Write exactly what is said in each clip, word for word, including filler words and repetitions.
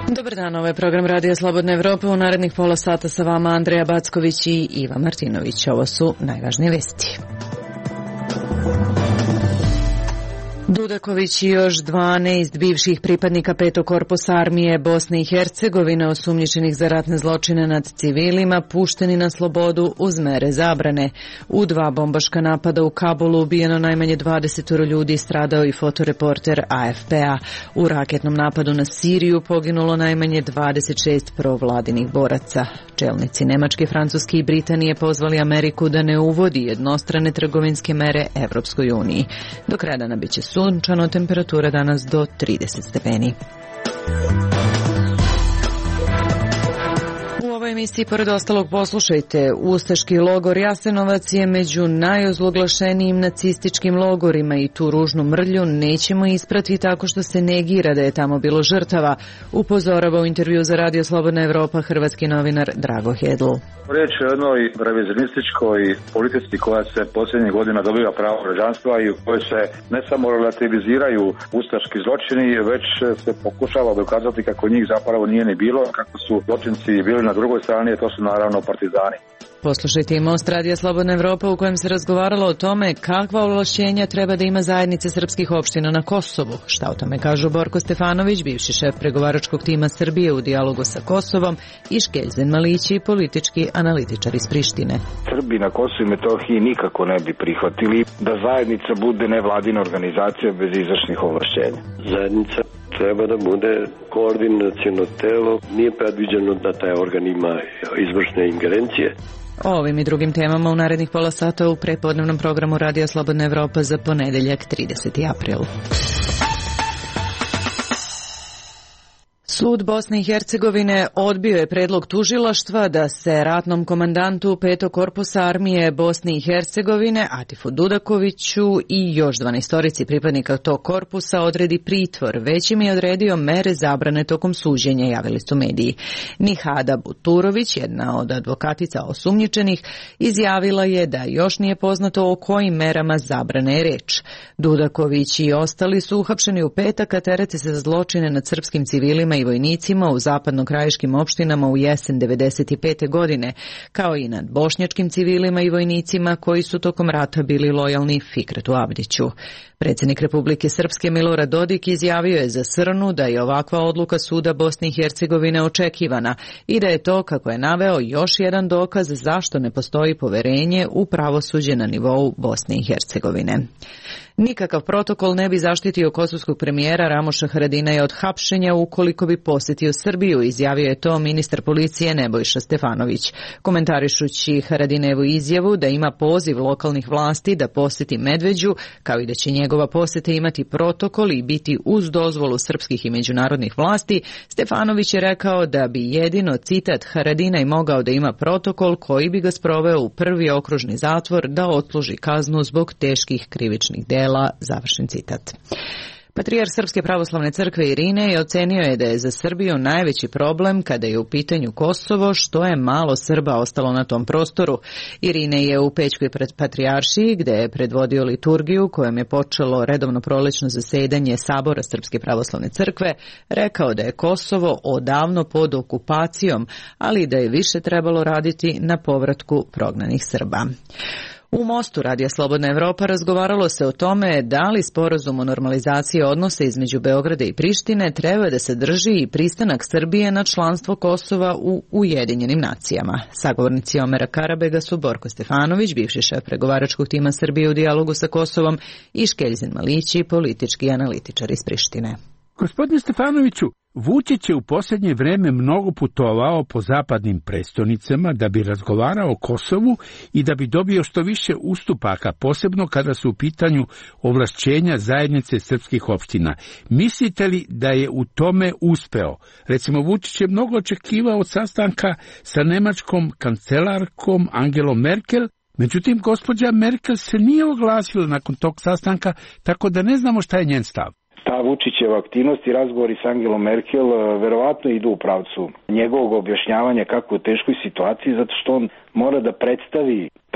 Dobar dan, ovo je program Radija Slobodna Evropa. U narednih pola sata sa vama Andreja Backović i Iva Martinović. Ovo su najvažnije vesti. Dudaković i još dvanaest bivših pripadnika petog korpusa armije Bosne i Hercegovine osumnjičenih za ratne zločine nad civilima pušteni na slobodu uz mere zabrane. U dva bombaška napada u Kabulu ubijeno najmanje dvadeset ljudi, stradao i fotoreporter A F P-a. U raketnom napadu na Siriju poginulo najmanje dvadeset šest provladinih boraca. Čelnici Nemačke, Francuske i Britanije pozvali Ameriku da ne uvodi jednostrane trgovinske mere Evropskoj uniji. Do kraja dana biće sunčano, temperatura danas do trideset stepeni. U ovoj emisiji, pored ostalog, poslušajte: ustaški logor Jasenovac je među najozloglašenijim nacističkim logorima i tu ružnu mrlju nećemo isprati tako što se negira da je tamo bilo žrtava, upozorava u intervju za Radio Slobodna Evropa hrvatski novinar Drago Hedl. Riječ je o jednoj revizionističkoj politici koja se posljednjih godina dobiva pravo građanstva i u kojoj se ne samo relativiziraju ustaški zločini, već se pokušava dokazati kako njih zapravo nije ni bilo, kako su zločinci bili na drugoj strani, a to su naravno partizani. Poslušajte i Most Radija Slobodna Evropa u kojem se razgovaralo o tome kakva ovlašćenja treba da ima zajednice srpskih opština na Kosovu. Šta o tome kažu Borko Stefanović, bivši šef pregovaračkog tima Srbije u dijalogu sa Kosovom, i Škeljzen Malići, politički analitičar iz Prištine. Srbi na Kosovu i Metohiji nikako ne bi prihvatili da zajednica bude nevladina organizacija bez izvršnih ovlašćenja. Zajednica treba da bude koordinaciono telo, nije predviđeno da taj organ ima izvršne ingerencije. O ovim i drugim temama u narednih pola sata u prepodnevnom programu Radija Slobodna Evropa za ponedeljak trideseti april. Sud Bosne i Hercegovine odbio je predlog tužilaštva da se ratnom komandantu petog korpusa armije Bosne i Hercegovine Atifu Dudakoviću i još dvanaestorici pripadnika tog korpusa odredi pritvor, već im je odredio mere zabrane tokom suđenja, javili su mediji. Nihada Buturović, jedna od advokatica osumnjičenih, izjavila je da još nije poznato o kojim merama zabrane je reč. Dudaković i ostali su uhapšeni u petak, a terete se za zločine nad srpskim civilima i vojnicima u zapadno-krajiškim opštinama u jesen devedeset pete. godine, kao i nad bošnjačkim civilima i vojnicima koji su tokom rata bili lojalni Fikretu Abdiću. Predsjednik Republike Srpske Milorad Dodik izjavio je za Srnu da je ovakva odluka suda Bosne i Hercegovine očekivana i da je to, kako je naveo, još jedan dokaz zašto ne postoji poverenje u pravosuđe na nivou Bosne i Hercegovine. Nikakav protokol ne bi zaštitio kosovskog premijera Ramoša Haradinaja od hapšenja ukoliko bi posjetio Srbiju, izjavio je to ministar policije Nebojša Stefanović. Komentarišući Haradinevu izjavu da ima poziv lokalnih vlasti da posjeti Medveđu, kao i da će njegova posjeta imati protokol i biti uz dozvolu srpskih i međunarodnih vlasti, Stefanović je rekao da bi jedino, citat, Haradinaj mogao da ima protokol koji bi ga sproveo u prvi okružni zatvor da odsluži kaznu zbog teških krivičnih dela. Završen citat. Patrijarh Srpske pravoslavne crkve Irinej je ocenio je da je za Srbiju najveći problem kada je u pitanju Kosovo što je malo Srba ostalo na tom prostoru. Irinej je u Pećkoj patrijaršiji, gde je predvodio liturgiju kojom je počelo redovno prolećno zasedanje Sabora Srpske pravoslavne crkve, rekao da je Kosovo odavno pod okupacijom, ali da je više trebalo raditi na povratku prognanih Srba. U Mostu Radija Slobodna Evropa razgovaralo se o tome da li sporazum o normalizaciji odnosa između Beograda i Prištine treba da sadrži i pristanak Srbije na članstvo Kosova u Ujedinjenim nacijama. Sagovornici Omera Karabega su Borko Stefanović, bivši šef pregovaračkog tima Srbije u dijalogu sa Kosovom, i Škeljzen Malići, politički analitičar iz Prištine. Gospodine Stefanoviću, Vučić je u posljednje vreme mnogo putovao po zapadnim prestonicama da bi razgovarao o Kosovu i da bi dobio što više ustupaka, posebno kada su u pitanju ovlašćenja zajednice srpskih opština. Mislite li da je u tome uspeo? Recimo, Vučić je mnogo očekivao od sastanka sa nemačkom kancelarkom Angelom Merkel, međutim, gospođa Merkel se nije oglasila nakon tog sastanka, tako da ne znamo šta je njen stav. Ta Vučićeva aktivnost i razgovori s Angelom Merkel verovatno idu u pravcu njegovog objašnjavanja kako u teškoj situaciji, zato što on mora da predstavi, pa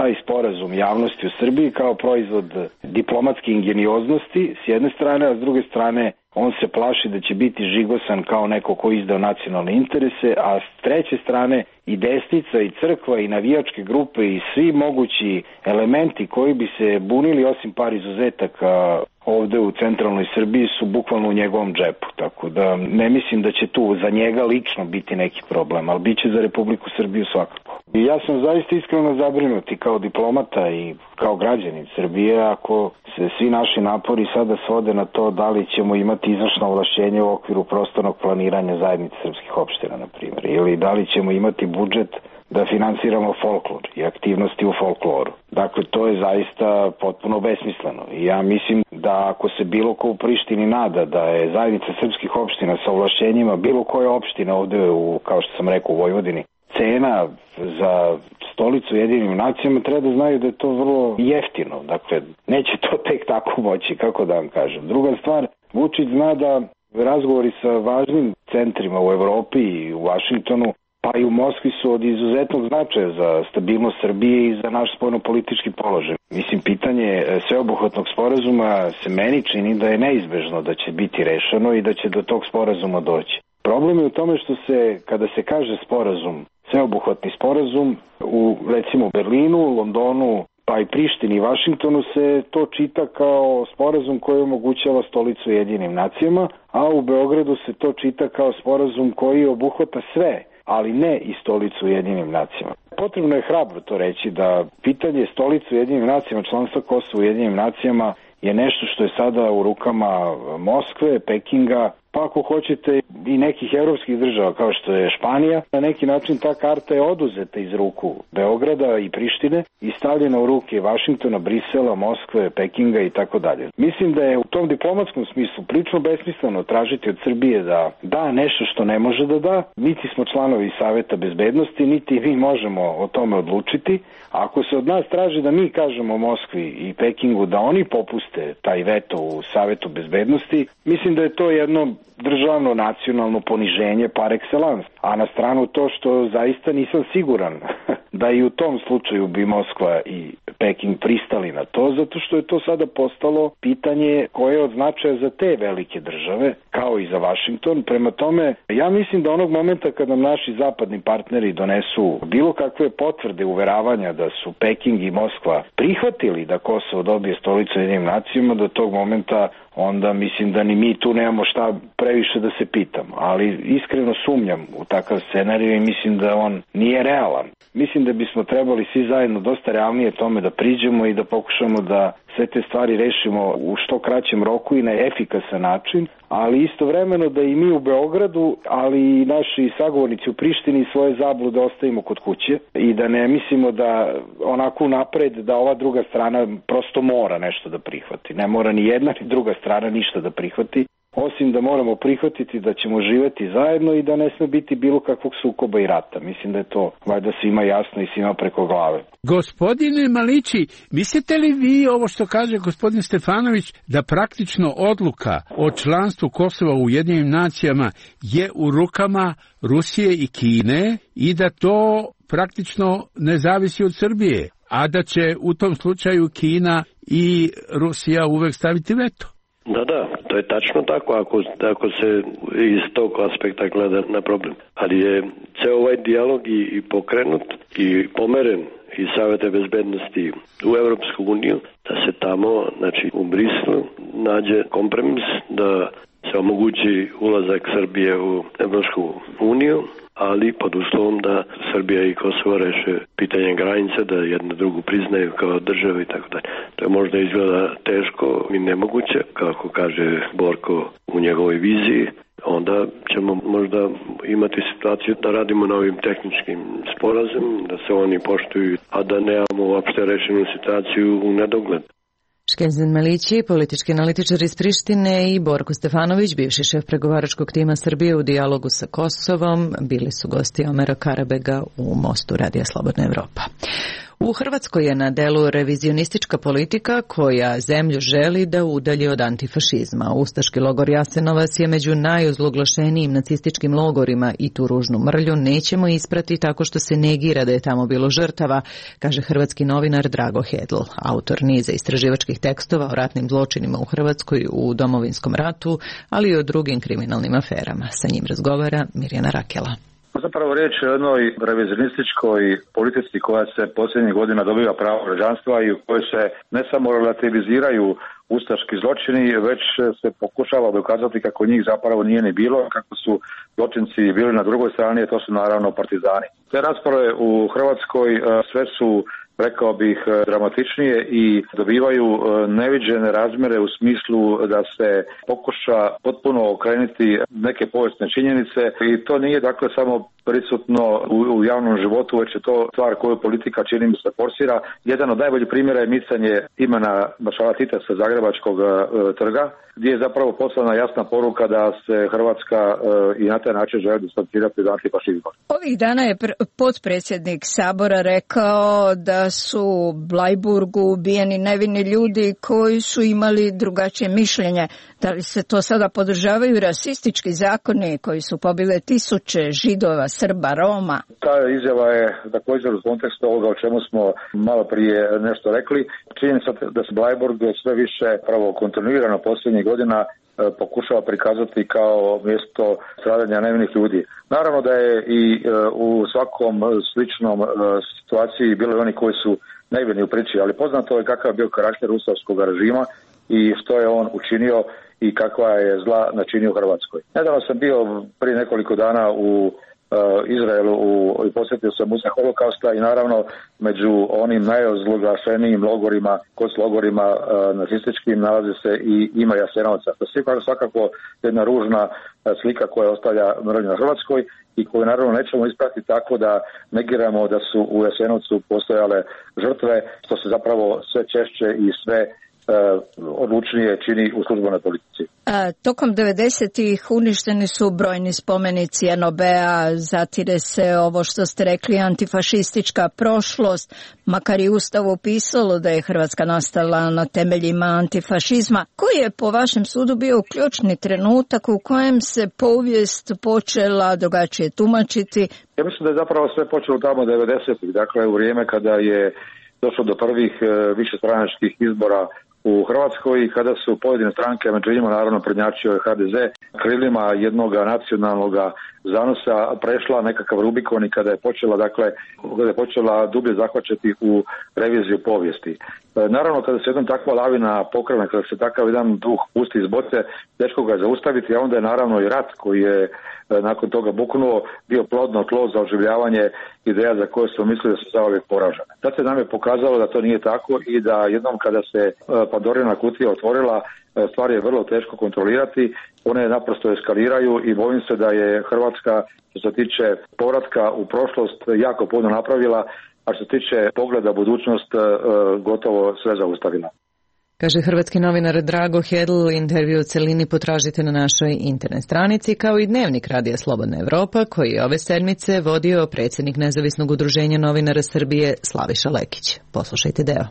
taj sporazum javnosti u Srbiji kao proizvod diplomatske ingenioznosti s jedne strane, a s druge strane on se plaši da će biti žigosan kao neko ko izdao nacionalne interese, a s treće strane i desnica i crkva i navijačke grupe i svi mogući elementi koji bi se bunili osim par izuzetaka ovde u centralnoj Srbiji su bukvalno u njegovom džepu, tako da ne mislim da će tu za njega lično biti neki problem, ali bit će za Republiku Srbiju svakako. I ja sam zaista iskreno zabrinut i kao diplomata i kao građanin Srbije ako se svi naši napori sada svode na to da li ćemo imati izvršno ovlašćenje u okviru prostornog planiranja zajednice srpskih opština, na primjer, ili da li ćemo imati budžet da finansiramo folklor i aktivnosti u folkloru. Dakle, to je zaista potpuno besmisleno. I ja mislim da ako se bilo ko u Prištini nada da je zajednica srpskih opština sa ovlašćenjima bilo koje opštine ovde, u, kao što sam rekao, u Vojvodini, cena za stolicu Ujedinjenim nacijama, treba da znaju da je to vrlo jeftino. Dakle, neće to tek tako moći, kako da vam kažem. Druga stvar, Vučić zna da razgovori sa važnim centrima u Evropi i u Vašingtonu, pa i u Moskvi su od izuzetnog značaja za stabilnost Srbije i za naš spoljnopolitički položaj. Mislim, pitanje sveobuhvatnog sporazuma se meni čini da je neizbežno da će biti rešeno i da će do tog sporazuma doći. Problem je u tome što se, kada se kaže sporazum, sveobuhvatni sporazum, u recimo Berlinu, Londonu, pa i Prištini i Vašingtonu se to čita kao sporazum koji omogućava stolicu Ujedinjenim nacijama, a u Beogradu se to čita kao sporazum koji obuhvata sve, ali ne i stolicu Ujedinjenim nacijama. Potrebno je hrabro to reći da pitanje stolice Ujedinjenim nacijama, članstva Kosova u Ujedinjenim nacijama je nešto što je sada u rukama Moskve, Pekinga, pa ako hoćete i nekih evropskih država kao što je Španija. Na neki način ta karta je oduzeta iz ruku Beograda i Prištine i stavljena u ruke Vašingtona, Brisela, Moskve, Pekinga i tako dalje. Mislim da je u tom diplomatskom smislu prilično besmisleno tražiti od Srbije da da nešto što ne može da da. Niti smo članovi Saveta bezbednosti, niti mi možemo o tome odlučiti. Ako se od nas traži da mi kažemo Moskvi i Pekingu da oni popuste taj veto u Savetu bezbednosti, mislim da je to jedno državno nacionalno poniženje par excellence. A na stranu to što zaista nisam siguran da i u tom slučaju bi Moskva i Peking pristali na to, zato što je to sada postalo pitanje koje je od značaja za te velike države, kao i za Vašington. Prema tome, ja mislim da onog momenta kada naši zapadni partneri donesu bilo kakve potvrde uveravanja da su Peking i Moskva prihvatili da Kosovo dobije stolicu Ujedinjenim nacijama, do tog momenta onda mislim da ni mi tu nemamo šta previše da se pitamo, ali iskreno sumnjam u takav scenarij i mislim da on nije realan. Mislim da bismo trebali svi zajedno dosta realnije tome da priđemo i da pokušamo da sve te stvari rešimo u što kraćem roku i na efikasan način, ali istovremeno da i mi u Beogradu, ali i naši sagovornici u Prištini svoje zablude ostavimo kod kuće i da ne mislimo da onako napred da ova druga strana prosto mora nešto da prihvati. Ne mora ni jedna ni druga strana ništa da prihvati, osim da moramo prihvatiti da ćemo živeti zajedno i da ne sme biti bilo kakvog sukoba i rata. Mislim da je to valjda svima jasno i svima preko glave. Gospodine Malići, mislite li vi ovo što kaže gospodin Stefanović da praktično odluka o članstvu Kosova u Ujedinjenim nacijama je u rukama Rusije i Kine i da to praktično ne zavisi od Srbije, a da će u tom slučaju Kina i Rusija uvek staviti veto? Da, da, to je tačno tako ako, ako se iz tog aspekta gleda na problem. Ali je ceo ovaj dijalog i, i pokrenut i pomeren iz Saveta bezbednosti u Evropsku uniju, da se tamo, znači u Briselu, nađe kompromis da se omogući ulazak Srbije u Evropsku uniju, ali pod uslovom da Srbija i Kosovo reše pitanje granice, da jedno drugu priznaju kao državu i tako dalje. To je možda izgleda teško i nemoguće, kako kaže Borko u njegovoj viziji. Onda ćemo možda imati situaciju da radimo na ovim tehničkim sporazum, da se oni poštuju, a da nemamo uopšte rešenu situaciju u nedogled. Škenzen Malići, politički analitičar iz Prištine, i Borko Stefanović, bivši šef pregovaračkog tima Srbije u dijalogu sa Kosovom, bili su gosti Omera Karabega u Mostu Radija Slobodna Evropa. U Hrvatskoj je na delu revizionistička politika koja zemlju želi da udalji od antifašizma. Ustaški logor Jasenovac je među najozloglašenijim nacističkim logorima i tu ružnu mrlju nećemo isprati tako što se negira da je tamo bilo žrtava, kaže hrvatski novinar Drago Hedl, autor niza istraživačkih tekstova o ratnim zločinima u Hrvatskoj u Domovinskom ratu, ali i o drugim kriminalnim aferama. Sa njim razgovara Mirjana Rakela. Zapravo riječ je o jednoj revizionističkoj politici koja se posljednjih godina dobiva pravo građanstva i u kojoj se ne samo relativiziraju ustaški zločini, već se pokušava dokazati kako njih zapravo nije ni bilo, kako su zločinci bili na drugoj strani, a to su naravno partizani. Te rasprave u Hrvatskoj sve su, rekao bih, dramatičnije i dobivaju neviđene razmjere u smislu da se pokuša potpuno okrenuti neke povijesne činjenice i to nije dakle samo prisutno u, u javnom životu, već je to stvar koju politika čini mi se forsira. Jedan od najboljih primjera je micanje imena maršala Tita sa Zagrebačkog e, trga, gdje je zapravo poslana jasna poruka da se Hrvatska e, i na taj način želi distancirati od antifašizma. Ovih dana je potpredsjednik Sabora rekao da su u Blajburgu ubijeni nevini ljudi koji su imali drugačije mišljenje. Da li se to sada podržavaju rasistički zakoni koji su pobile tisuće Židova, Srba, Roma? Ta izjava je također u kontekstu ovoga o čemu smo malo prije nešto rekli. Činjenica da se Blajburg sve više pravo kontinuirano posljednjih godina pokušava prikazati kao mjesto stradanja nevinih ljudi. Naravno da je i u svakom sličnom situaciji bilo i oni koji su nevini u priči, ali poznato je kakav je bio karakter usavskog režima i što je on učinio i kakva je zla načinio u Hrvatskoj. Nedavno sam bio prije nekoliko dana u Izraelu i posjetio sam muzej Holokausta i naravno među onim najozloglašenijim logorima, konclogorima uh, nacističkim nalazi se i ime Jasenovca. To je svakako jedna ružna slika koja ostavlja mrlju na Hrvatskoj i koju naravno nećemo ispratiti tako da negiramo da su u Jasenovcu postojale žrtve, što se zapravo sve češće i sve odlučnije čini u službenoj politici. A, tokom devedesetih uništeni su brojni spomenici en o be-a, zatire se ovo što ste rekli antifašistička prošlost, makar i Ustavu pisalo da je Hrvatska nastala na temeljima antifašizma. Koji je po vašem sudu bio ključni trenutak u kojem se povijest počela drugačije tumačiti? Ja mislim da je zapravo sve počelo tamo devedesetih, dakle u vrijeme kada je došlo do prvih višestranačkih izbora u Hrvatskoj i kada su pojedine stranke, među njima naravno prednjačio je ha de ze, krilima jednog nacionalnog zanosa prešla nekakav Rubikon i kada je počela, dakle, kada je počela dublje zahvaćati u reviziju povijesti. Naravno, kada se jedna takva lavina pokrene, kada se takav jedan duh pusti iz boce, teško ga je zaustaviti, a onda je naravno i rat koji je nakon toga buknuo bio plodno tlo za oživljavanje ideja za koje smo mislili da su zauvijek poražene. Sad se nam je pokazalo da to nije tako i da jednom kada se Pandorina kutija otvorila, stvar je vrlo teško kontrolirati, one naprosto eskaliraju i bojim se da je Hrvatska što se tiče povratka u prošlost jako puno napravila, a što se tiče pogleda budućnost gotovo sve zaustavila. Kaže hrvatski novinar Drago Hedl, intervju u celini potražite na našoj internet stranici, kao i dnevnik Radija Slobodna Evropa, koji je ove sedmice vodio predsjednik Nezavisnog udruženja novinara Srbije Slaviša Lekić. Poslušajte deo.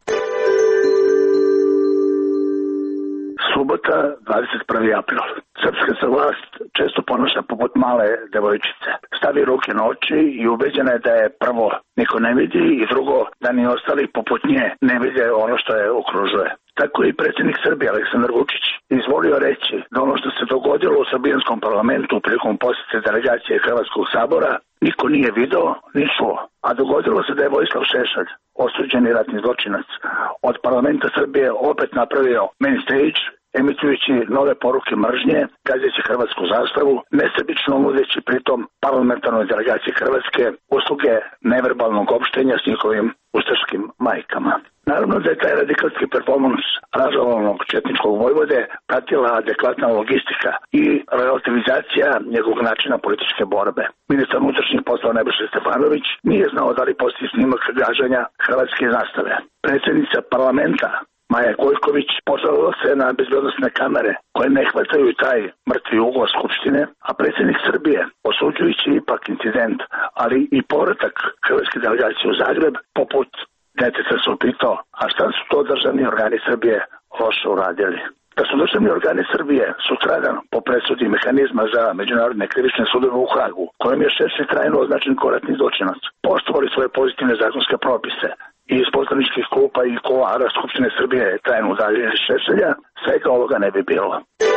Subota, dvadeset prvi april. Srpska se vlast često ponaša poput male devojčice. Stavi ruke na oči i ubeđena je da je prvo niko ne vidi i drugo da ni ostali poput nje ne vide ono što je okružuje. Tako i predsjednik Srbije Aleksandar Vučić izvolio reći da ono što se dogodilo u srbijanskom parlamentu prilikom posjete delegacije Hrvatskog sabora niko nije video ni čuo. A dogodilo se da je Vojislav Šešelj, osuđeni ratni zločinac, od parlamenta Srbije opet napravio main stage, emitujući nove poruke mržnje, gazeći hrvatsku zastavu, nesebično nudeći pritom parlamentarnoj delegaciji Hrvatske usluge neverbalnog opštenja s njihovim ustaškim majkama. Naravno da je taj radikalski performans ražalovanog četničkog vojvode pratila adekvatna logistika i relativizacija njegovog načina političke borbe. Ministar unutrašnjih poslova Nebojša Stefanović nije znao da li postoji snimak gaženja hrvatske zastave. Predsjednica parlamenta Maja Gojković poslala se na bezbednosne kamere koje ne hvataju taj mrtvi ugao Skupštine, a predsjednik Srbije, osuđujući ipak ovak incident, ali i povratak hrvatske delegacije u Zagreb, poput deteta se upitao, a šta su to državni organi Srbije loše uradili? Da su državni organi Srbije sutradan po presudi mehanizma za međunarodne krivične sudove u Hagu, kojim je Šešelj trajno označen kao ratni zločinac, poštovali svoje pozitivne zakonske propise i iz poslaničkih klupa i kuloara Skupštine Srbije trajno udaljili Šešelja, svega ovoga ne bi bilo.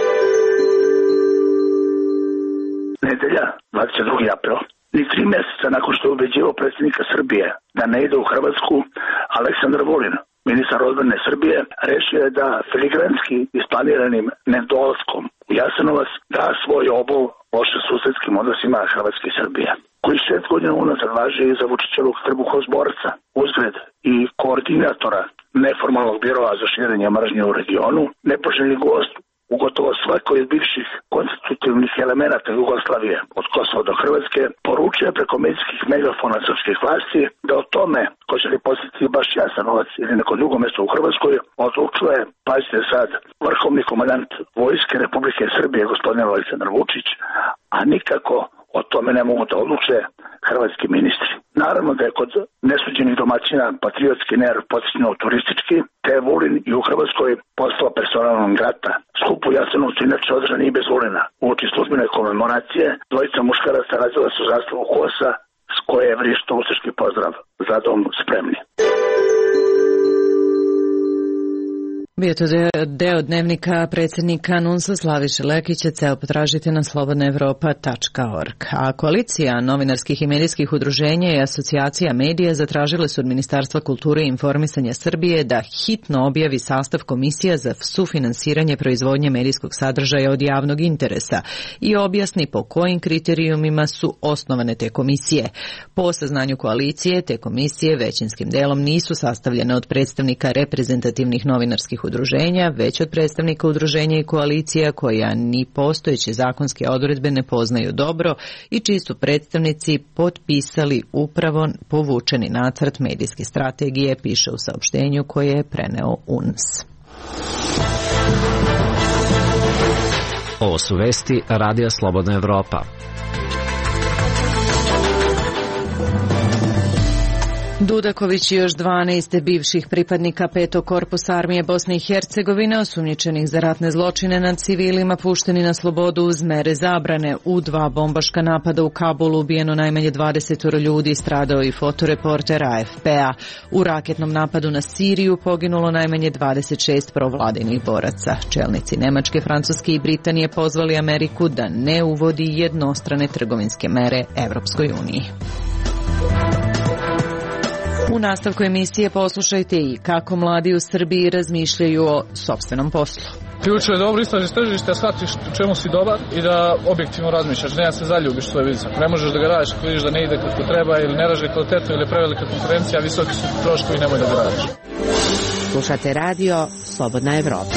Nedelja, dvadeset drugi april. Ni tri mjeseca nakon što je ubeđivao predsjednika Srbije da ne ide u Hrvatsku, Aleksandar Vulin, ministar odbrane Srbije, rešio je da filigranski isplaniranim nedolaskom u Jasenovac da svoj obol loše susedskim odnosima Hrvatske i Srbije, koji šest godina unazad važi za Vučićevog trbuhozborca, uzgred i koordinatora neformalnog biroa za širenje mržnje u regionu, nepoželjni gost u gotovo svakoj od bivših konstitutivnih elemenata Jugoslavije, od Kosova do Hrvatske, poručuje preko medijskih megafona srpskih vlasti da o tome ko će li posjetiti baš Jasenovac ili neko drugo mjesto u Hrvatskoj odlučuje, pazite sad, vrhovni komandant Vojske Republike Srbije gospodin Aleksandar Vučić, a nikako o tome ne mogu da odluče hrvatski ministri. Naravno da je kod nesuđenih domaćina patriotski nerv potisnuo turistički, te je Vulin i u Hrvatskoj postao persona non grata. Skup u Jasenovcu inače održan i bez Vulina. Uoči službene komemoracije dvojica muškaraca razvila su zastavu Kosa, s koje je vrištao ustaški pozdrav za dom spremni. Bio to deo dnevnika predsjednika NUNS-a Slaviše Lekića, ceo potražite na slobodna evropa tačka org. A koalicija novinarskih i medijskih udruženja i asocijacija medija zatražile su od Ministarstva kulture i informisanja Srbije da hitno objavi sastav komisija za sufinansiranje proizvodnje medijskog sadržaja od javnog interesa i objasni po kojim kriterijumima su osnovane te komisije. Po saznanju koalicije, te komisije većinskim delom nisu sastavljene od predstavnika reprezentativnih novinarskih udruženja, već od predstavnika udruženja i koalicija koja ni postojeće zakonske odredbe ne poznaju dobro i čiji su predstavnici potpisali upravo povučeni nacrt medijske strategije, piše u saopštenju koje je preneo U N S. Ovo su vesti Radija Slobodna Evropa. Dudaković i još dvanaest bivših pripadnika petog korpusa armije Bosne i Hercegovine osumnjičenih za ratne zločine nad civilima pušteni na slobodu uz mere zabrane. U dva bombaška napada u Kabulu ubijeno najmanje dvadeset ljudi, stradao i fotoreporter A F P-a. U raketnom napadu na Siriju poginulo najmanje dvadeset šest provladinih boraca. Čelnici Nemačke, Francuske i Britanije pozvali Ameriku da ne uvodi jednostrane trgovinske mere Evropskoj uniji. U nastavku emisije poslušajte i kako mladi u Srbiji razmišljaju o sopstvenom poslu. Ključno je dobro istražiš tržište, shvatiš u čemu si dobar i da objektivno razmišljaš, ne da se zaljubiš svoj biznis. Ne možeš da ga radiš ako vidiš da ne ide kako treba ili ne raže kvalitetu ili prevelika konkurencija, visoki su troškovi i nemoj da ga radiš. Slušate radio Slobodna Evropa.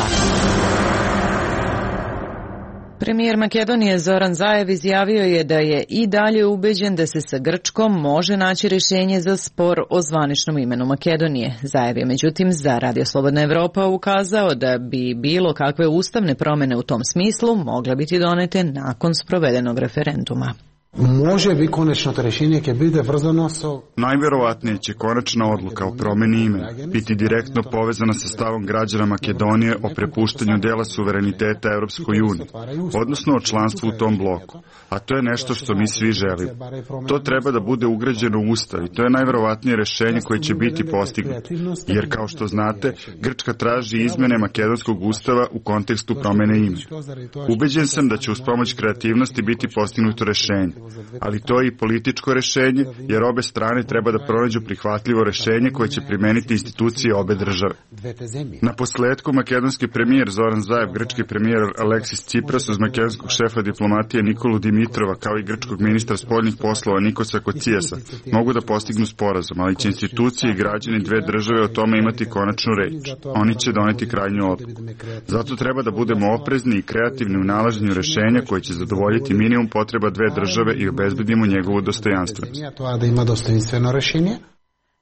Premijer Makedonije Zoran Zaev izjavio je da je i dalje ubeđen da se sa Grčkom može naći rješenje za spor o zvaničnom imenu Makedonije. Zaev je međutim za Radio Slobodna Evropa ukazao da bi bilo kakve ustavne promjene u tom smislu mogle biti donete nakon sprovedenog referenduma. Može bi konačno to rješenje koje bude vrzano sa... Najvjerovatnije će konačna odluka o promjeni imena biti direktno povezana sa stavom građana Makedonije o prepuštanju dela suvereniteta Europskoj uniji, odnosno o članstvu u tom bloku. A to je nešto što mi svi želimo. To treba da bude ugrađeno u Ustav i to je najvjerovatnije rješenje koje će biti postignuto. Jer kao što znate, Grčka traži izmjene makedonskog ustava u kontekstu promjene imena. Ubeđen sam da će uz pomoć kreativnosti biti postignuto rješenje. Ali to je i političko rješenje, jer obe strane treba da pronađu prihvatljivo rješenje koje će primeniti institucije obe države. Na posledku, makedonski premijer Zoran Zaev, grčki premijer Aleksis Tsipras uz makedonskog šefa diplomatije Nikolu Dimitrova, kao i grčkog ministra spoljnih poslova Nikosa Kocijasa, mogu da postignu sporazum, ali će institucije i građani dve države o tome imati konačnu reč. Oni će doneti krajnju odluku. Zato treba da budemo oprezni i kreativni u nalaženju rješenja koje će zadovoljiti minimum potreba dve države i obezbedimo njegovu dostojanstvenost.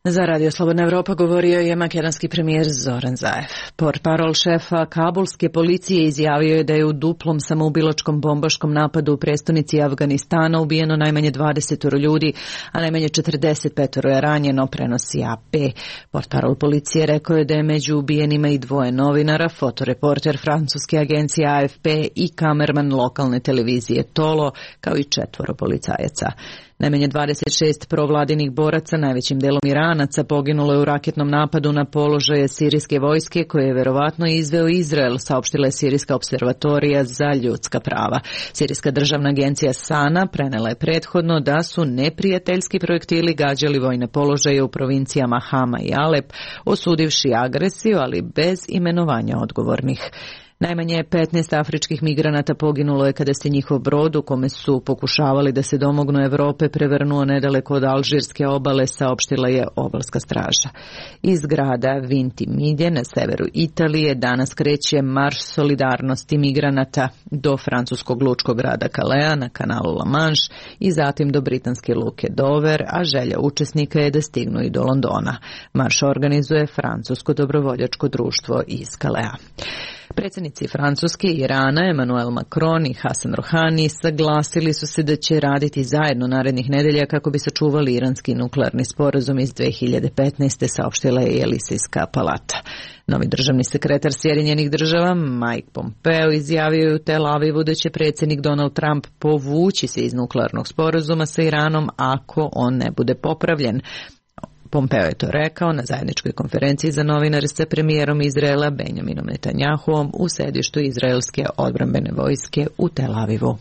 Za Radio Slobodna Evropa govorio je makedonski premijer Zoran Zaev. Portparol šefa kabulske policije izjavio je da je u duplom samoubilačkom bombaškom napadu u prestonici Afganistana ubijeno najmanje dvadeset ljudi, a najmanje četrdeset pet je ranjeno, prenosi A P. Portparol policije rekao je da je među ubijenima i dvoje novinara, fotoreporter francuske agencije A F P i kamerman lokalne televizije Tolo, kao i četvoro policajaca. Najmanje dvadeset šest provladinih boraca, najvećim delom Iranaca, poginulo je u raketnom napadu na položaje sirijske vojske koje je verovatno izveo Izrael, saopštila je Sirijska observatorija za ljudska prava. Sirijska državna agencija Sana prenela je prethodno da su neprijateljski projektili gađali vojne položaje u provincijama Hama i Alep, osudivši agresiju, ali bez imenovanja odgovornih. Najmanje petnaest afričkih migranata poginulo je kada se njihov brod u kome su pokušavali da se domognu Evrope prevrnuo nedaleko od alžirske obale, saopštila je obalska straža. Iz grada Vintimiglia na severu Italije danas kreće marš solidarnosti migranata do francuskog lučkog grada Calais na kanalu La Manche i zatim do britanske luke Dover, a želja učesnika je da stignu i do Londona. Marš organizuje francusko dobrovoljačko društvo iz Calais. Predsjednici Francuske i Irana, Emmanuel Macron i Hassan Rouhani, saglasili su se da će raditi zajedno narednih nedelja kako bi sačuvali iranski nuklearni sporazum iz dve hiljade petnaeste. saopštila je Elizejska palata. Novi državni sekretar Sjedinjenih država Mike Pompeo izjavio je u Tel Avivu da će predsjednik Donald Trump povući se iz nuklearnog sporazuma sa Iranom ako on ne bude popravljen. Pompeo je to rekao na zajedničkoj konferenciji za novinare sa premijerom Izraela Benjaminom Netanjahuom u sedištu izraelske odbrambene vojske u Tel Avivu.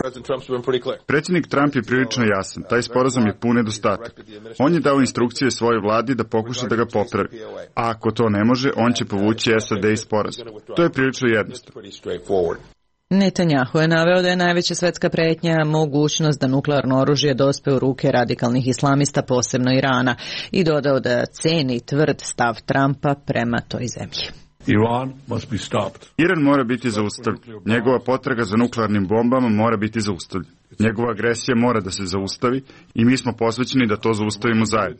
Predsjednik Trump je prilično jasan. Taj sporazum je pun nedostatak. On je dao instrukcije svojoj vladi da pokuša da ga popravi. A ako to ne može, on će povući S A D iz sporazuma. To je prilično jednostavno. Netanjahu je naveo da je najveća svetska pretnja mogućnost da nuklearno oružje dospe u ruke radikalnih islamista, posebno Irana, i dodao da ceni tvrd stav Trumpa prema toj zemlji. Iran must be stopped. Iran mora biti zaustavljen. Njegova potraga za nuklearnim bombama mora biti zaustavljena. Njegova agresija mora da se zaustavi i mi smo posvećeni da to zaustavimo zajedno.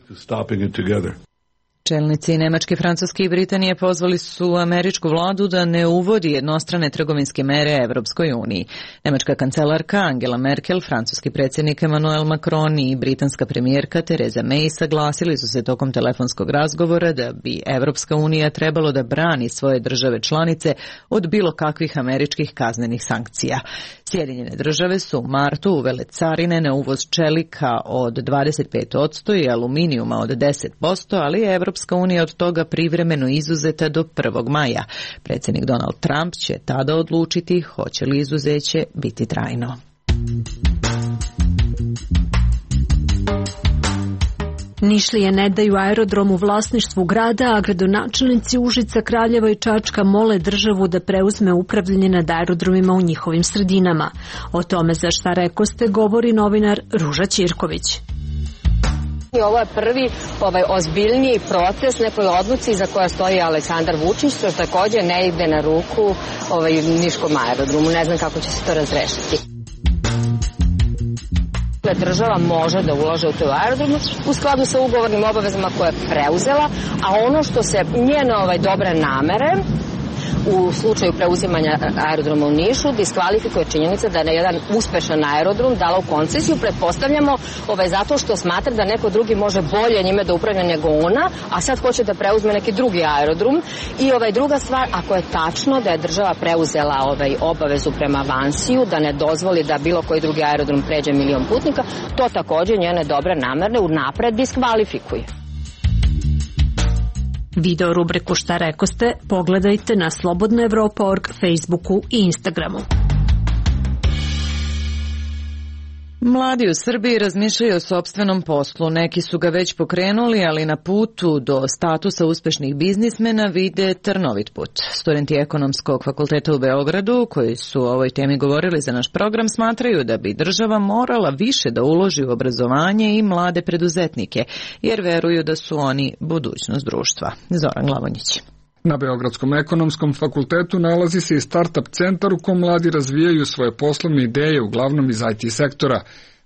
Čelnici Nemačke, Francuske i Britanije pozvali su američku vladu da ne uvodi jednostrane trgovinske mere Evropskoj uniji. Nemačka kancelarka Angela Merkel, francuski predsjednik Emmanuel Macron i britanska premijerka Theresa May saglasili su se tokom telefonskog razgovora da bi Evropska unija trebalo da brani svoje države članice od bilo kakvih američkih kaznenih sankcija. Sjedinjene države su u martu uvele carine na uvoz čelika od dvadeset pet posto i aluminijuma od deset posto, ali je Evropska unija od toga privremeno izuzeta do prvog maja. Predsjednik Donald Trump će tada odlučiti hoće li izuzeće biti trajno. Nišlije ne daju aerodrom u vlasništvu grada, a gradonačelnici Užica, Kraljeva i Čačka mole državu da preuzme upravljanje nad aerodromima u njihovim sredinama. O tome za šta rekoste govori novinar Ruža Ćirković. Ovo je prvi ovaj, ozbiljniji proces nekoj odluci za koja stoji Aleksandar Vučić, što također ne ide na ruku ovaj, Niškom aerodromu. Ne znam kako će se to razrešiti. Država može da ulaže u tu aerodromu u skladu sa ugovornim obavezama koje je preuzela, a ono što se njene ovaj, dobre namere u slučaju preuzimanja aerodroma u Nišu diskvalifikuje činjenica da je jedan uspešan aerodrom dala u koncesiju, pretpostavljamo ovaj, zato što smatra da neko drugi može bolje njime da upravlja nego ona, a sad hoće da preuzme neki drugi aerodrom. I ovaj, druga stvar, ako je tačno da je država preuzela ovaj, obavezu prema Vansiju, da ne dozvoli da bilo koji drugi aerodrom pređe milion putnika, to također njene dobre namerne unapred diskvalifikuje. Video rubriku Šta rekoste pogledajte na slobodna evropa tačka org, Facebooku i Instagramu. Mladi u Srbiji razmišljaju o sopstvenom poslu. Neki su ga već pokrenuli, ali na putu do statusa uspešnih biznismena vide trnovit put. Studenti Ekonomskog fakulteta u Beogradu, koji su o ovoj temi govorili za naš program, smatraju da bi država morala više da uloži u obrazovanje i mlade preduzetnike, jer veruju da su oni budućnost društva. Zoran Glavonjić. Na Beogradskom ekonomskom fakultetu nalazi se i start-up centar u kom mladi razvijaju svoje poslovne ideje, uglavnom iz I T sektora.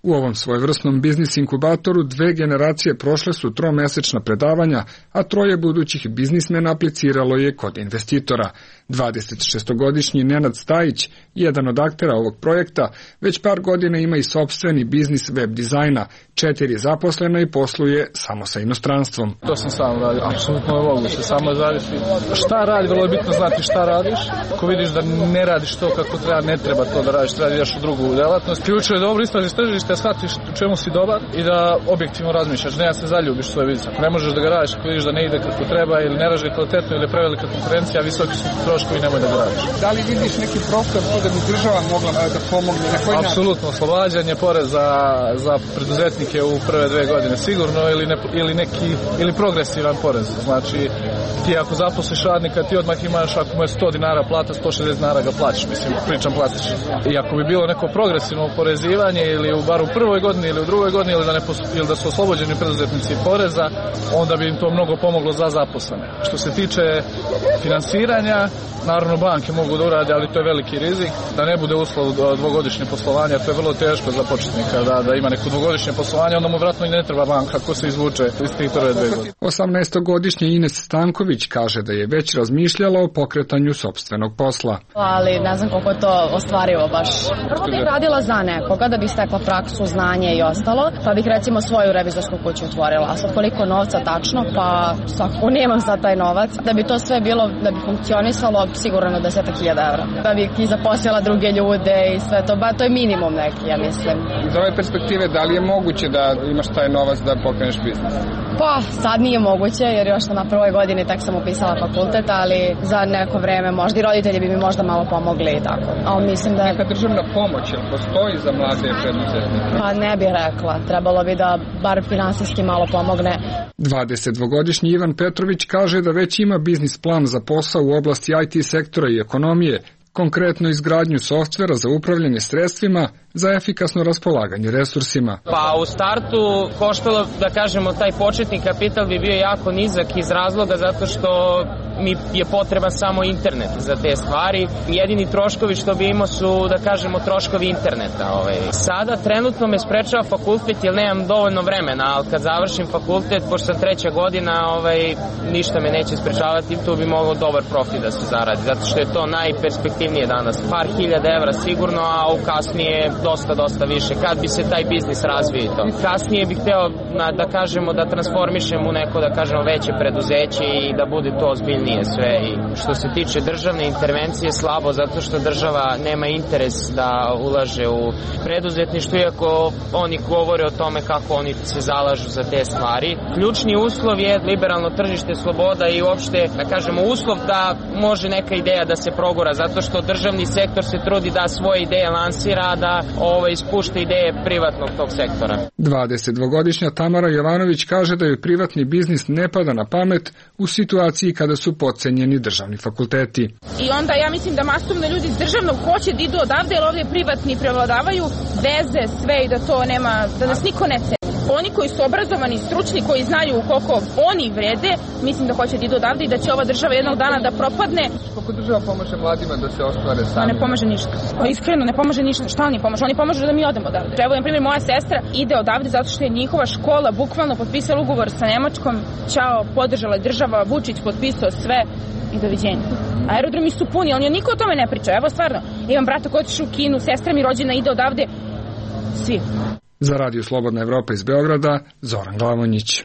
U ovom svojevrsnom biznis inkubatoru dve generacije prošle su tromesečna predavanja, a troje budućih biznismena apliciralo je kod investitora. dvadesetšestogodišnji Nenad Stajić, jedan od aktera ovog projekta, već par godina ima i sopstveni biznis web dizajna, četiri zaposlena i posluje samo sa inostranstvom. To sam sam radio, apsolutno je moguće, samo zavisi šta radi, vrlo je bitno znati šta radiš. Ako vidiš da ne radiš to kako treba, ne treba to da radiš, treba da ideš u drugu delatnost. Ključno je dobro istražiš tržište, shvatiš u čemu si dobar i da objektivno razmišljaš, ne da se zaljubiš u svoj biznis. Ako ne možeš da ga radiš, ako vidiš da ne ide kako treba ili ne radi kvalitetno ili je prevelika konkurencija, visoki su troškovi, nemoj da ga radiš. Da li vidiš neki prostor da bi država mogla da pomogne? Na koji način? Apsolutno, oslobađanje poreza za preduzetnike u prve dve godine sigurno ili, ne, ili neki ili progresivan porez. Znači, ti ako zaposliš radnika, ti odmah imaš, ako mu je sto dinara plata, sto šezdeset dinara ga plaćaš, mislim, pričam plastično. I ako bi bilo neko progresivno oporezivanje ili u bar u prvoj godini ili u drugoj godini ili da, ne, ili da su oslobođeni preduzetnici poreza, onda bi im to mnogo pomoglo za zaposlene. Što se tiče finansiranja, naravno banke mogu da urade, ali to je veliki rizik, da ne bude uslov dvogodišnje poslovanja, to je vrlo teško za početnika, da, da ima neko dvogodišnje poslovanje, onda mu vratno i ne treba banka ako se izvuče iz tih prve dve godine. osamnaestogodišnji Ines Stanković kaže da je već razmišljala o pokretanju sopstvenog posla. Ali ne znam koliko je to ostvarivo baš. Prvo bih radila za nekoga da bih stekla praksu, znanje i ostalo, pa bih recimo svoju revizorsku kuću otvorila. A sad koliko novca tačno, pa svako nemam sad taj novac. Da bi to sve bilo, da bi funkcionisalo, sigurno desetak hiljada evra. Da bih i zaposlila druge ljude i sve to, ba to je minimum neki, ja mislim. Iz ove perspektive, da li je moguće da imaš taj novac da pokreneš biznis? Pa, sad nije moguće, jer još sam na prvoj godini, tek sam upisala fakultet, ali za neko vreme možda i roditelji bi mi možda malo pomogli i tako. Ali mislim da je... Neka državna pomoć, jel postoji za mlade preduzetnike? Pa ne bih rekla, trebalo bi da bar finansijski malo pomogne. dvadesetdvogodišnji Ivan Petrović kaže da već ima biznis plan za posao u oblasti I T sektora i ekonomije, konkretno izgradnju softvera za upravljanje sredstvima za efikasno raspolaganje resursima. Pa u startu koštalo, da kažemo, taj početni kapital bi bio jako nizak iz razloga zato što mi je potreba samo internet za te stvari. Jedini troškovi što bi imao su, da kažemo, troškovi interneta. Ovaj. Sada trenutno me sprečava fakultet jer nemam dovoljno vremena, ali kad završim fakultet, pošto sam treća godina, ovaj, ništa me neće sprečavati, tu bi mogao dobar profit da se zaradi, zato što je to najperspektivnije danas. Par hiljada evra sigurno, a u kasnije dosta, dosta više, kad bi se taj biznis razvio to. Kasnije bih hteo, na, da kažemo, da transformišem u neko, da kažemo, veće preduzeće i da bude to ozbiljnije sve. I što se tiče državne intervencije, slabo, zato što država nema interes da ulaže u preduzetništvo, iako oni govore o tome kako oni se zalažu za te stvari. Ključni uslov je liberalno tržište, sloboda i uopšte, da kažemo, uslov da može neka ideja da se progura, zato što državni sektor se trudi da svoje ideje lansira, da ovo ispušta ideje privatnog tog sektora. dvadesetdvogodišnja Tamara Jovanović kaže da joj privatni biznis ne pada na pamet u situaciji kada su podcenjeni državni fakulteti. I onda ja mislim da masovno ljudi iz državnog hoće da idu odavde, jer ovdje privatni prevladavaju veze, sve i da to nema, da nas niko ne ceni. Oni koji su obrazovani, stručni, koji znaju koliko oni vrede, mislim da hoće da idu odavde i da će ova država jednog dana da propadne. Kako država pomaže mladima da se ostvare sami? Pa ne pomaže ništa. Pa iskreno ne pomaže ništa. Šta oni pomažu? Oni pomažu da mi odemo odavde. Evo, na primjer, moja sestra ide odavde zato što je njihova škola bukvalno potpisala ugovor sa Nemačkom. Ćao, podržala je država, Vučić potpisao sve i doviđenja. Aerodromi su puni, ali niko o tome ne priča. Evo, stvarno, imam brata koji otišao u Kinu, sestra mi rođena ide odavde. Svi. Za Radio Slobodna Evropa iz Beograda, Zoran Glavonjić.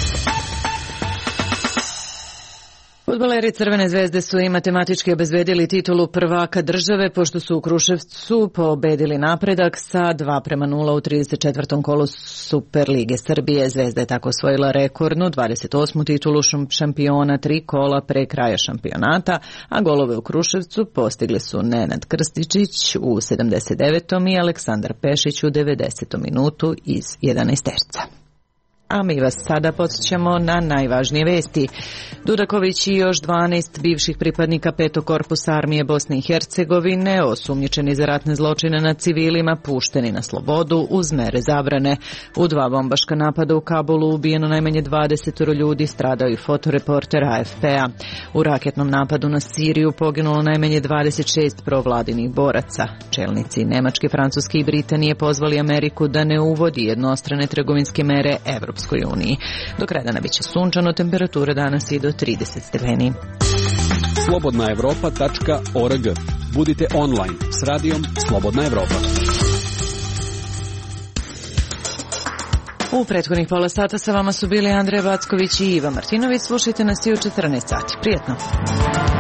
Fudbaleri Crvene zvezde su i matematički obezbedili titulu prvaka države pošto su u Kruševcu pobedili Napredak sa dva prema nula u trideset četvrtom kolu Superlige Srbije. Zvezda je tako osvojila rekordnu dvadeset osmu titulu šampiona, tri kola pre kraja šampionata, a golove u Kruševcu postigli su Nenad Krstičić u sedamdeset devetom i Aleksandar Pešić u devedesetom minutu iz jedanaesterca. A mi vas sada podsjećamo na najvažnije vesti. Dudaković i još dvanaest bivših pripadnika petog korpusa armije Bosne i Hercegovine, osumnjičeni za ratne zločine nad civilima, pušteni na slobodu uz mere zabrane. U dva bombaška napada u Kabulu ubijeno najmanje dvadeset ljudi, stradao i fotoreporter A F P-a. U raketnom napadu na Siriju poginulo najmanje dvadeset šest provladinih boraca. Čelnici Nemačke, Francuske i Britanije pozvali Ameriku da ne uvodi jednostrane trgovinske mere Evropskoj uniji. Do kraja dana biće sunčano, temperatura danas i do trideset stepeni. slobodna evropa tačka org. Budite online s radijom Slobodna Evropa. U prethodnih pola sata sa vama su bili Andreja Backović i Iva Martinović. Slušajte nas i u četrnaest sati. Prijetno!